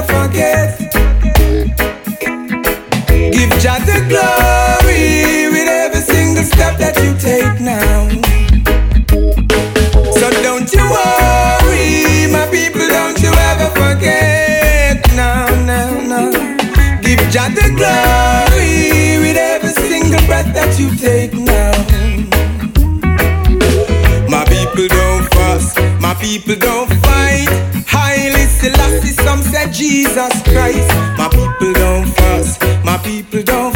forget. Give Jah the glory with every single step that you take now. So don't you worry, my people, don't you ever forget. No, no, no. Give Jah the glory with every single breath that you take now. My people don't fuss, my people don't fight. Haile Selassie, some say Jesus Christ. My people don't fuss, my people don't